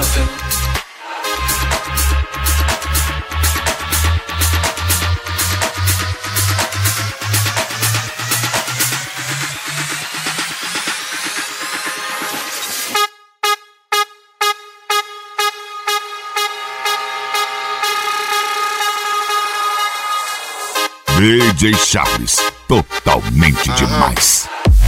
how I feel. DJ Charles, totalmente demais.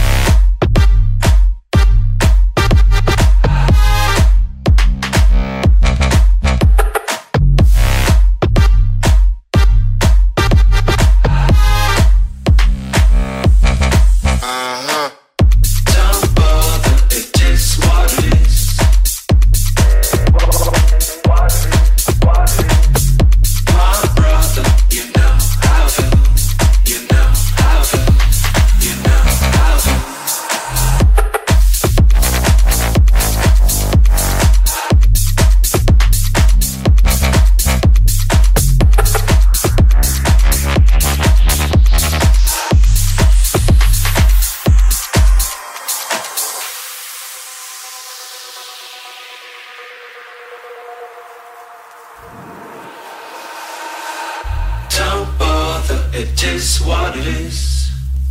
It is what it is.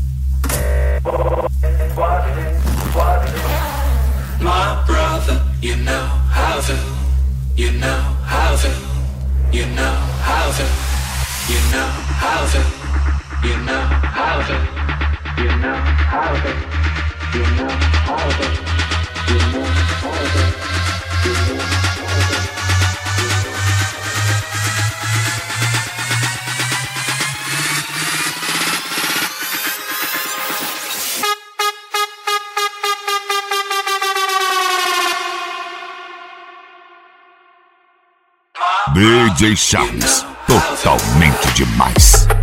My brother, you know how I feel. You know how I feel. You know how I feel. You know how I feel. You know how I feel. You know how I feel. You know how I feel. You know how I feel. You know how I feel. DJ Charles, totalmente demais.